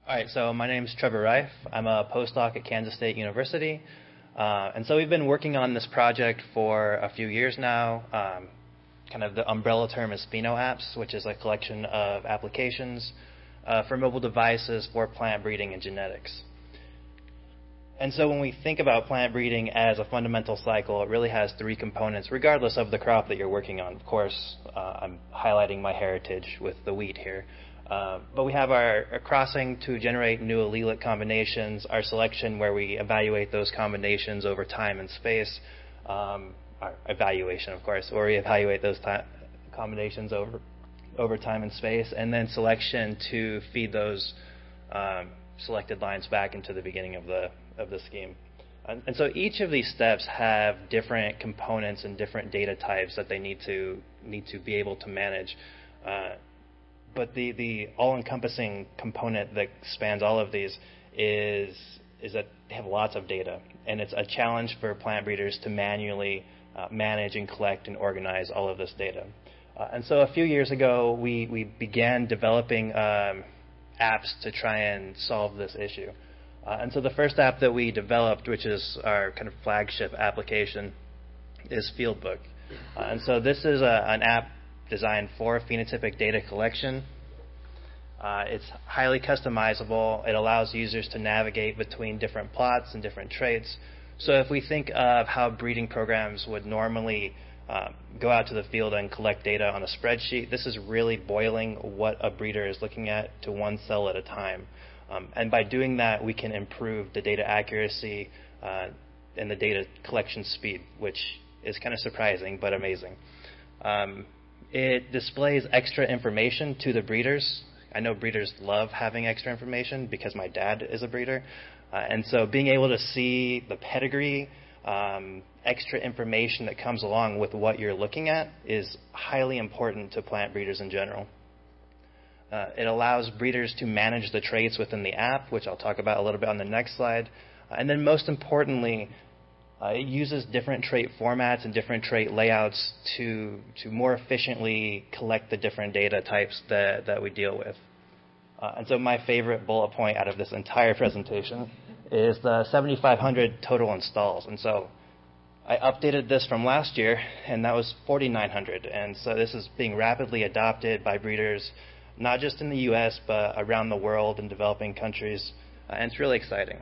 All right, so my name is Trevor Reif. I'm a postdoc at Kansas State University. And so we've been working on this project for a few years now. Kind of the umbrella term is PhenoApps, which is a collection of applications for mobile devices for plant breeding and genetics. And so when we think about plant breeding as a fundamental cycle, it really has three components, regardless of the crop that you're working on. Of course, I'm highlighting my heritage with the wheat here. But we have our crossing to generate new allelic combinations, our selection where we evaluate those combinations over time and space, our evaluation, of course, where we evaluate those combinations over time and space, and then selection to feed those selected lines back into the beginning of the scheme. And so each of these steps have different components and different data types that they need to be able to manage. But the all-encompassing component that spans all of these is that they have lots of data, and it's a challenge for plant breeders to manually manage and collect and organize all of this data. And so a few years ago, we began developing apps to try and solve this issue. And so the first app that we developed, which is our kind of flagship application, is Fieldbook. And so this is an app designed for phenotypic data collection. It's highly customizable. It allows users to navigate between different plots and different traits. So if we think of how breeding programs would normally go out to the field and collect data on a spreadsheet, this is really boiling what a breeder is looking at to one cell at a time. And by doing that, we can improve the data accuracy and the data collection speed, which is kind of surprising but amazing. It displays extra information to the breeders. I know breeders love having extra information because my dad is a breeder. And so being able to see the pedigree, extra information that comes along with what you're looking at is highly important to plant breeders in general. It allows breeders to manage the traits within the app, which I'll talk about a little bit on the next slide. And then most importantly, it uses different trait formats and different trait layouts to more efficiently collect the different data types that we deal with. And so my favorite bullet point out of this entire presentation is the 7,500 total installs. And so I updated this from last year, and that was 4,900. And so this is being rapidly adopted by breeders, not just in the U.S., but around the world in developing countries. And it's really exciting.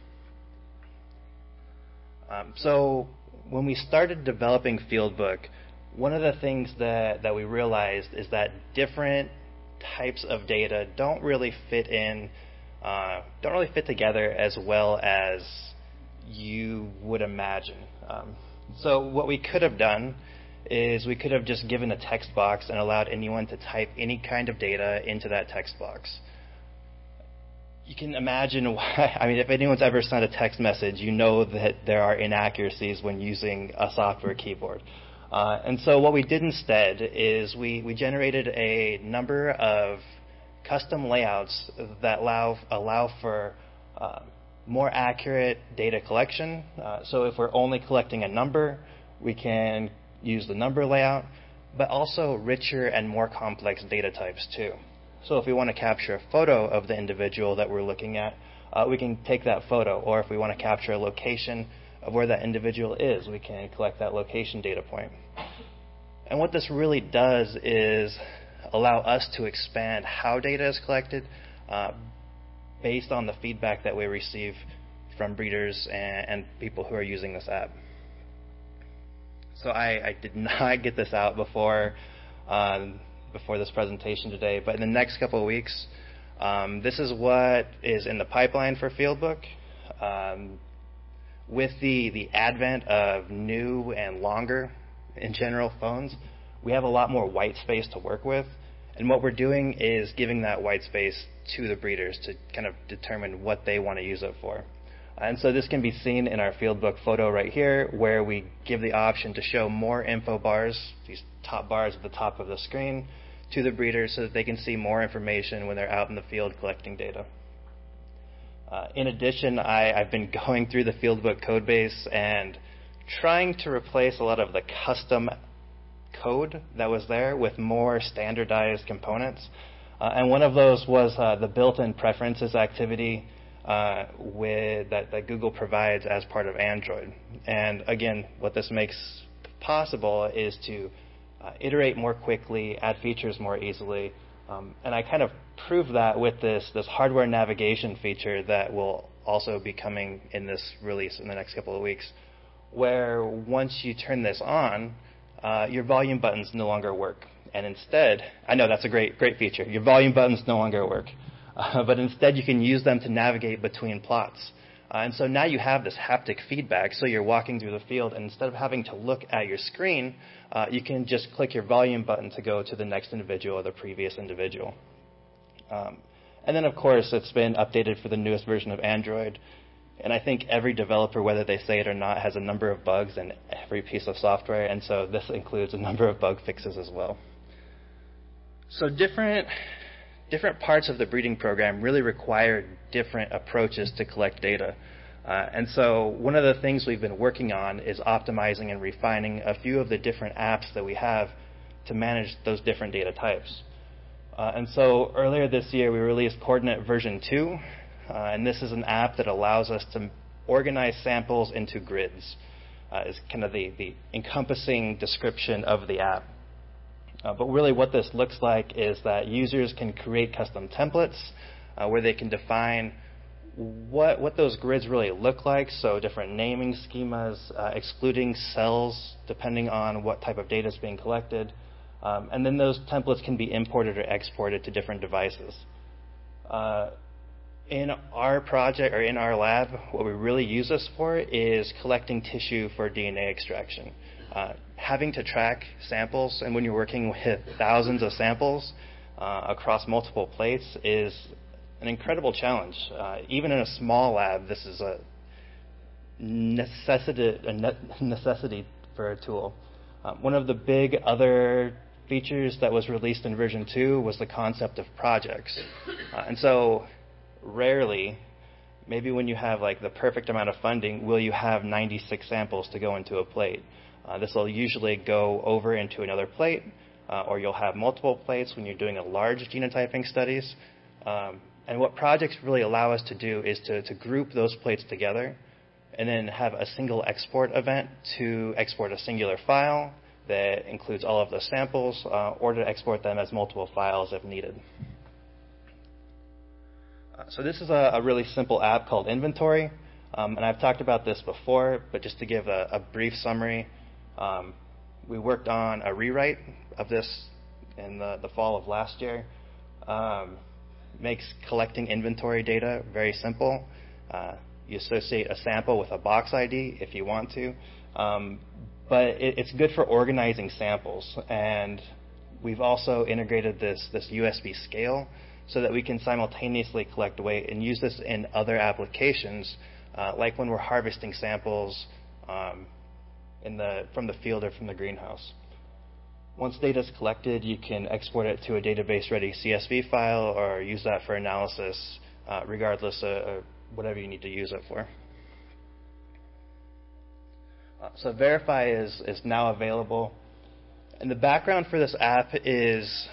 So when we started developing Fieldbook, one of the things that we realized is that different types of data don't really fit together as well as you would imagine. So what we could have done is we could have just given a text box and allowed anyone to type any kind of data into that text box. You can imagine why. I mean, if anyone's ever sent a text message, you know that there are inaccuracies when using a software keyboard. And so what we did instead is we generated a number of custom layouts that allow for more accurate data collection. So if we're only collecting a number, we can use the number layout, but also richer and more complex data types too. So if we want to capture a photo of the individual that we're looking at, we can take that photo. Or if we want to capture a location of where that individual is, we can collect that location data point. And what this really does is allow us to expand how data is collected based on the feedback that we receive from breeders and people who are using this app. So I did not get this out before this presentation today, but in the next couple of weeks, this is what is in the pipeline for Fieldbook. With the advent of new and longer, in general, phones, we have a lot more white space to work with. And what we're doing is giving that white space to the breeders to kind of determine what they want to use it for. And so this can be seen in our Fieldbook photo right here, where we give the option to show more info bars, these top bars at the top of the screen, to the breeders so that they can see more information when they're out in the field collecting data. In addition, I've been going through the Fieldbook code base and trying to replace a lot of the custom code that was there with more standardized components. And one of those was the built-in preferences activity that Google provides as part of Android. And again, what this makes possible is to iterate more quickly, add features more easily. And I kind of prove that with this hardware navigation feature that will also be coming in this release in the next couple of weeks, where once you turn this on, your volume buttons no longer work. And instead, I know that's a great feature. Your volume buttons no longer work. But instead, you can use them to navigate between plots. And so now you have this haptic feedback. So you're walking through the field, and instead of having to look at your screen, you can just click your volume button to go to the next individual or the previous individual. And then, of course, it's been updated for the newest version of Android. And I think every developer, whether they say it or not, has a number of bugs in every piece of software. And so this includes a number of bug fixes as well. So different parts of the breeding program really require different approaches to collect data. And so one of the things we've been working on is optimizing and refining a few of the different apps that we have to manage those different data types. And so earlier this year, we released Coordinate version 2. And this is an app that allows us to organize samples into grids. Is kind of the encompassing description of the app. But really what this looks like is that users can create custom templates where they can define what those grids really look like, so different naming schemas, excluding cells depending on what type of data is being collected. And then those templates can be imported or exported to different devices. In our project, or in our lab, what we really use this for is collecting tissue for DNA extraction. Having to track samples, and when you're working with thousands of samples across multiple plates, is an incredible challenge. Even in a small lab, this is a necessity for a tool. One of the big other features that was released in version 2 was the concept of projects. And so rarely, maybe when you have like the perfect amount of funding, will you have 96 samples to go into a plate. This will usually go over into another plate, or you'll have multiple plates when you're doing a large genotyping studies. And what projects really allow us to do is to group those plates together and then have a single export event to export a singular file that includes all of the samples, or to export them as multiple files if needed. So this is a really simple app called Inventory. And I've talked about this before, but just to give a brief summary, we worked on a rewrite of this in the fall of last year. Makes collecting inventory data very simple. You associate a sample with a box ID if you want to. But it's good for organizing samples. And we've also integrated this USB scale so that we can simultaneously collect weight and use this in other applications, like when we're harvesting samples from the field or from the greenhouse. Once data is collected, you can export it to a database-ready CSV file or use that for analysis, regardless of whatever you need to use it for. So Verify is now available. And the background for this app is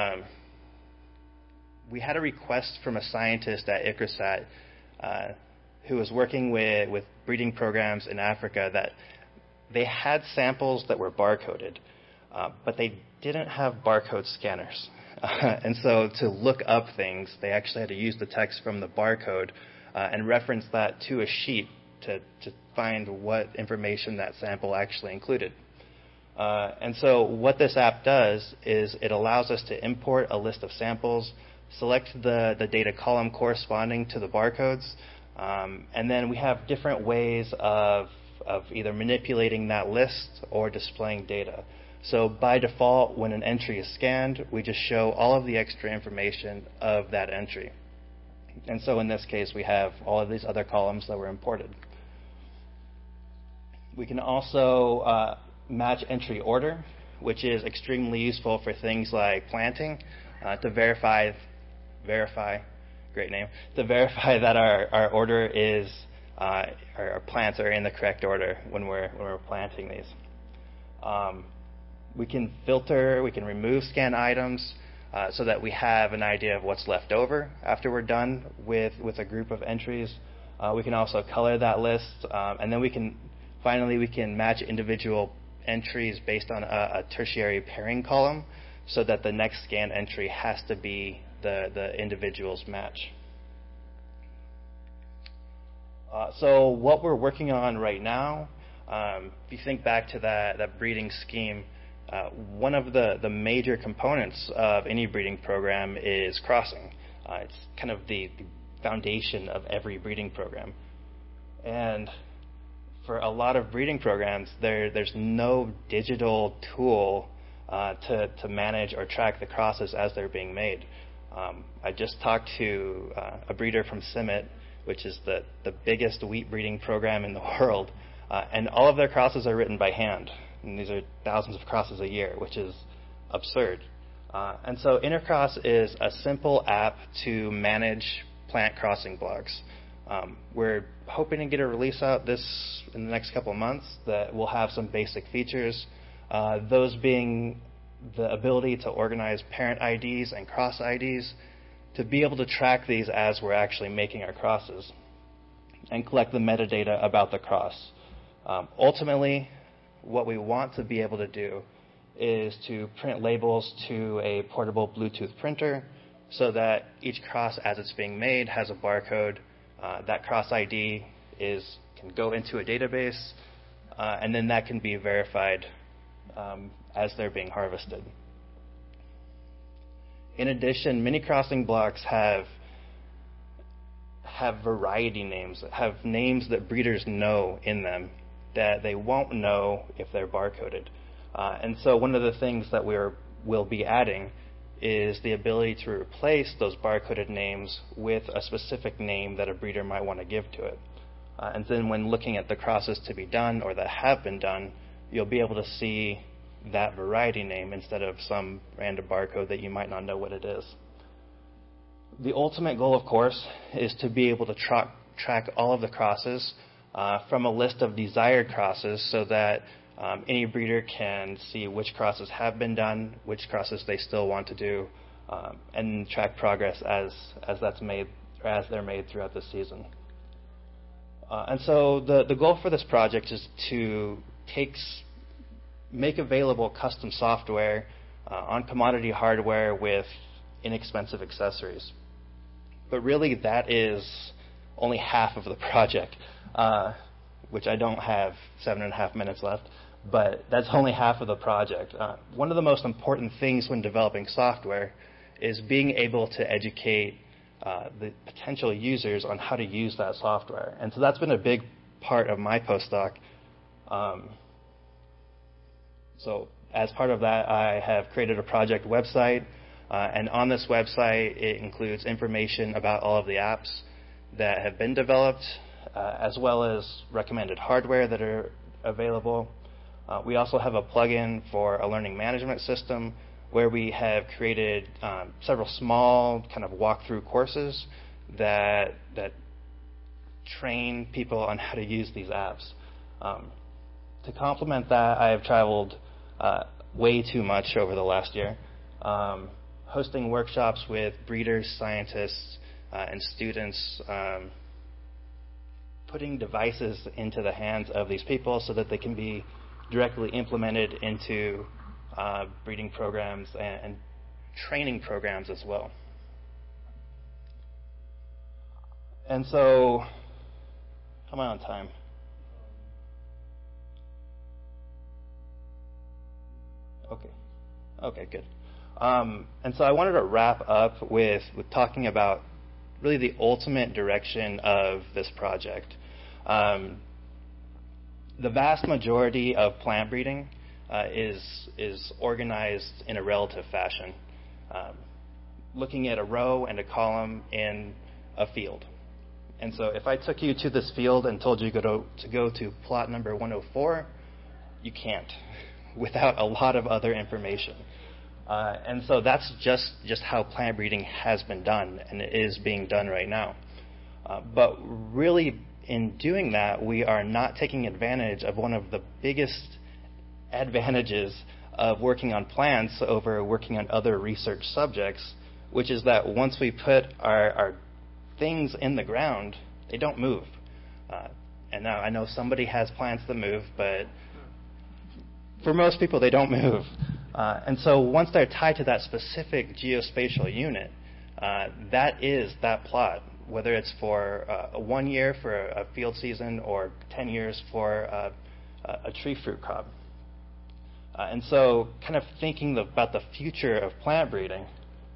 we had a request from a scientist at ICRISAT who was working with breeding programs in Africa that they had samples that were barcoded, but they didn't have barcode scanners. And so to look up things, they actually had to use the text from the barcode and reference that to a sheet to find what information that sample actually included. And so what this app does is it allows us to import a list of samples, select the data column corresponding to the barcodes, and then we have different ways of either manipulating that list or displaying data. So by default, when an entry is scanned, we just show all of the extra information of that entry. And so in this case, we have all of these other columns that were imported. We can also match entry order, which is extremely useful for things like planting, to verify, great name, to verify that our order is, our plants are in the correct order when we're planting these. We can filter, we can remove scan items, so that we have an idea of what's left over after we're done with a group of entries. We can also color that list, and then we can match individual entries based on a tertiary pairing column, so that the next scan entry has to be the individual's match. So what we're working on right now, if you think back to that breeding scheme, one of the major components of any breeding program is crossing. It's kind of the foundation of every breeding program. And for a lot of breeding programs, there's no digital tool to manage or track the crosses as they're being made. I just talked to a breeder from Simmet, which is the biggest wheat breeding program in the world, and all of their crosses are written by hand. And these are thousands of crosses a year, which is absurd. And so Intercross is a simple app to manage plant crossing blocks. We're hoping to get a release out in the next couple of months that will have some basic features, those being the ability to organize parent IDs and cross IDs, to be able to track these as we're actually making our crosses, and collect the metadata about the cross. Ultimately, what we want to be able to do is to print labels to a portable Bluetooth printer, so that each cross as it's being made has a barcode. That cross ID can go into a database, and then that can be verified as they're being harvested. In addition, many crossing blocks have variety names, have names that breeders know in them that they won't know if they're barcoded. And so one of the things that we'll be adding is the ability to replace those barcoded names with a specific name that a breeder might want to give to it. And then when looking at the crosses to be done or that have been done, you'll be able to see that variety name instead of some random barcode that you might not know what it is. The ultimate goal, of course, is to be able to track all of the crosses from a list of desired crosses, so that any breeder can see which crosses have been done, which crosses they still want to do, and track progress as that's made, or as they're made throughout the season. And so the goal for this project is to make available custom software on commodity hardware with inexpensive accessories. But really, that is only half of the project, which I don't have 7.5 minutes left, but that's only half of the project. One of the most important things when developing software is being able to educate the potential users on how to use that software. And so that's been a big part of my postdoc. So as part of that, I have created a project website, and on this website, it includes information about all of the apps that have been developed, as well as recommended hardware that are available. We also have a plugin for a learning management system where we have created several small kind of walkthrough courses that train people on how to use these apps. To complement that, I have traveled way too much over the last year, hosting workshops with breeders, scientists, and students, putting devices into the hands of these people so that they can be directly implemented into breeding programs and training programs as well. And so, how am I on time? Okay, good. And so I wanted to wrap up with talking about really the ultimate direction of this project. The vast majority of plant breeding is organized in a relative fashion, looking at a row and a column in a field. And so if I took you to this field and told you to go to plot number 104, you can't without a lot of other information. And so that's just how plant breeding has been done, and it is being done right now. But really, in doing that, we are not taking advantage of one of the biggest advantages of working on plants over working on other research subjects, which is that once we put our things in the ground, they don't move. And now I know somebody has plants that move, but for most people, they don't move. And so once they're tied to that specific geospatial unit, that is that plot, whether it's for 1 year for a field season or 10 years for a tree fruit crop. And so kind of thinking about the future of plant breeding,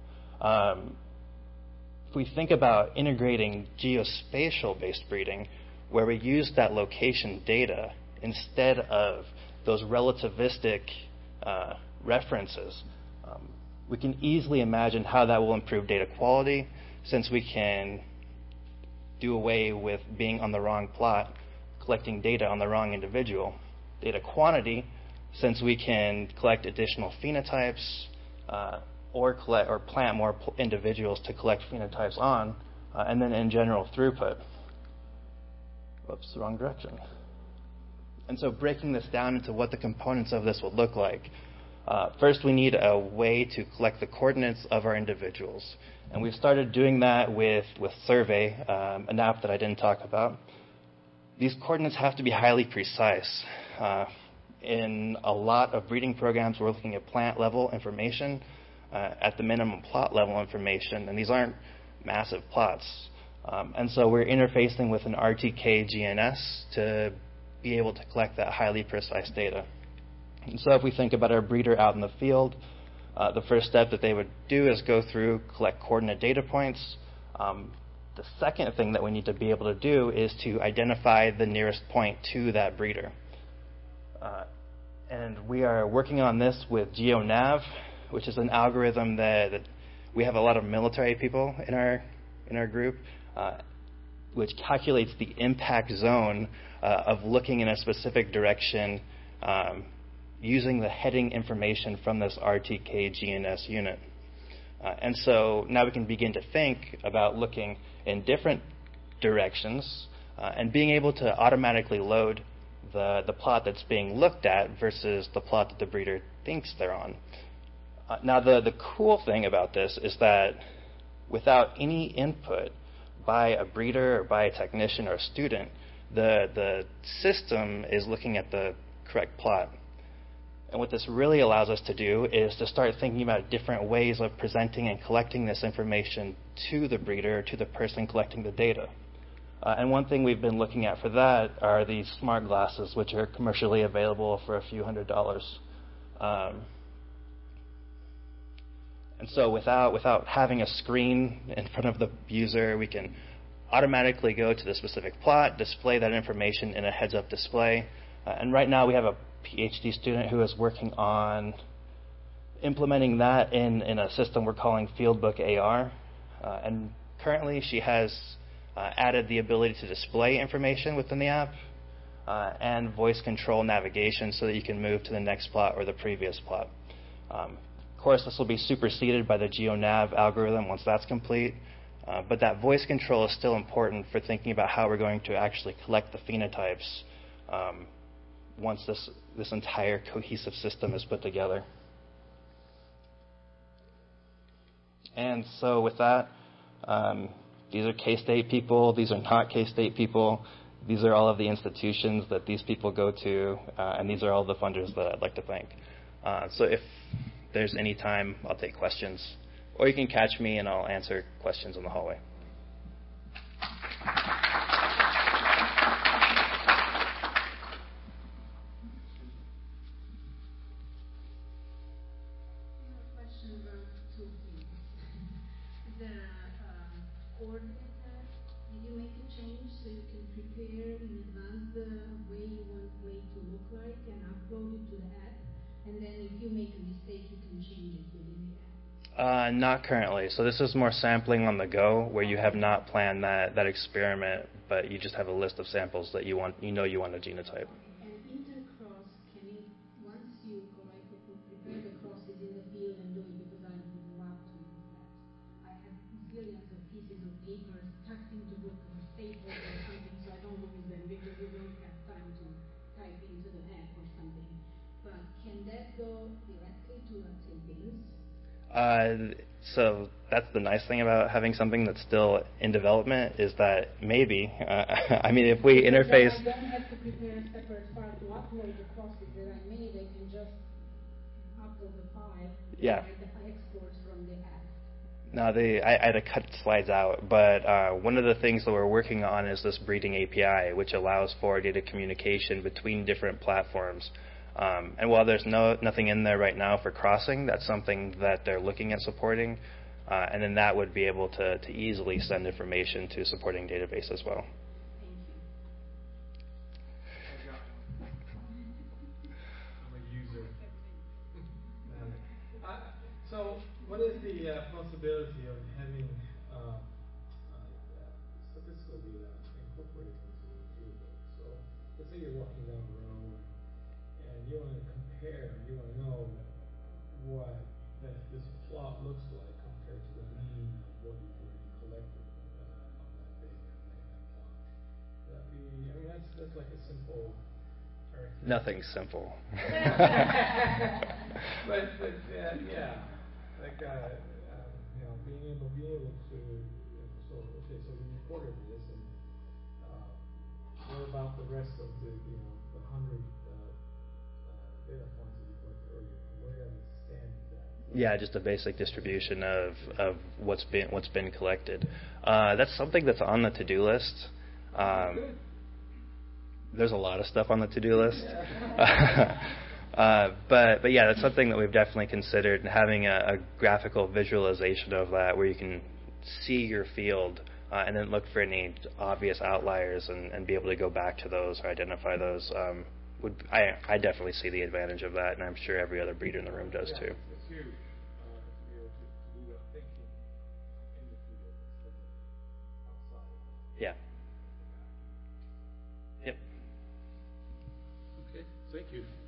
if we think about integrating geospatial-based breeding, where we use that location data instead of those relativistic references, we can easily imagine how that will improve data quality, since we can do away with being on the wrong plot, collecting data on the wrong individual. Data quantity, since we can collect additional phenotypes or plant more individuals to collect phenotypes on, and then in general throughput. Whoops, the wrong direction. And so breaking this down into what the components of this would look like. First, we need a way to collect the coordinates of our individuals. And we've started doing that with Survey, an app that I didn't talk about. These coordinates have to be highly precise. In a lot of breeding programs, we're looking at plant level information, at the minimum plot level information, and these aren't massive plots. And so we're interfacing with an RTK GNS to be able to collect that highly precise data. And so if we think about our breeder out in the field, the first step that they would do is go through, collect coordinate data points. The second thing that we need to be able to do is to identify the nearest point to that breeder. And we are working on this with GeoNav, which is an algorithm that we have a lot of military people in our group, which calculates the impact zone of looking in a specific direction using the heading information from this RTK GNS unit. And so now we can begin to think about looking in different directions and being able to automatically load the plot that's being looked at versus the plot that the breeder thinks they're on. Now, the cool thing about this is that without any input by a breeder or by a technician or a student, the system is looking at the correct plot. And what this really allows us to do is to start thinking about different ways of presenting and collecting this information to the breeder, to the person collecting the data. And one thing we've been looking at for that are these smart glasses, which are commercially available for a few $100s. And so without having a screen in front of the user, we can automatically go to the specific plot, display that information in a heads-up display. And right now we have a PhD student who is working on implementing that in a system we're calling Fieldbook AR. And currently she has added the ability to display information within the app and voice control navigation so that you can move to the next plot or the previous plot. Of course, this will be superseded by the GeoNav algorithm once that's complete. But that voice control is still important for thinking about how we're going to actually collect the phenotypes once this entire cohesive system is put together. And so with that, these are K-State people. These are not K-State people. These are all of the institutions that these people go to, and these are all the funders that I'd like to thank. So if there's any time, I'll take questions. Or you can catch me and I'll answer questions in the hallway. Question about two things. The coordinate that you make a change so you can prepare in advance the way you want way to look like and upload it to the app. And then if you make a mistake, you can change it within the app. Not currently. So this is more sampling on the go, where you have not planned that experiment, but you just have a list of samples that you want a genotype. And intercross, can you, once you collect it, prepare the crosses in the field and do it, because I would love to use that. I have zillions of pieces of paper tucked into book or staples or something, so I don't lose them because we don't have time to type into the app or something. but can that go directly to Sabines? So that's the nice thing about having something that's still in development is that maybe, I mean, if we interface. I don't have to prepare a separate file to upload the process that I made. I can just upload the file. Yeah. And I export from the app. No, I had to cut slides out, but one of the things that we're working on is this breeding API, which allows for data communication between different platforms. And while there's nothing in there right now for crossing, that's something that they're looking at supporting. And then that would be able to easily send information to supporting database as well. I'm a user. So what is the possibility of having statistical data incorporated into the field? So let's say you're walking down the road and you want to compare, you want to know what this plot looks like compared to the mean of what you've already collected on that day and that plot. That be, I mean, that's like a simple arithmetic. Nothing's simple. but yeah, like you know, being able to, so okay, so you recorded this, and what about the rest of the, you know, the 100 data points that you collected earlier? Where does it stand at? Yeah, just a basic distribution of what's been collected. That's something that's on the to-do list. There's a lot of stuff on the to-do list. But yeah, that's something that we've definitely considered, having a graphical visualization of that where you can see your field and then look for any obvious outliers and be able to go back to those or identify those. I definitely see the advantage of that, and I'm sure every other breeder in the room does too. It's huge to be able to do that thinking in the field instead of outside. Yeah. Yep. Okay, thank you.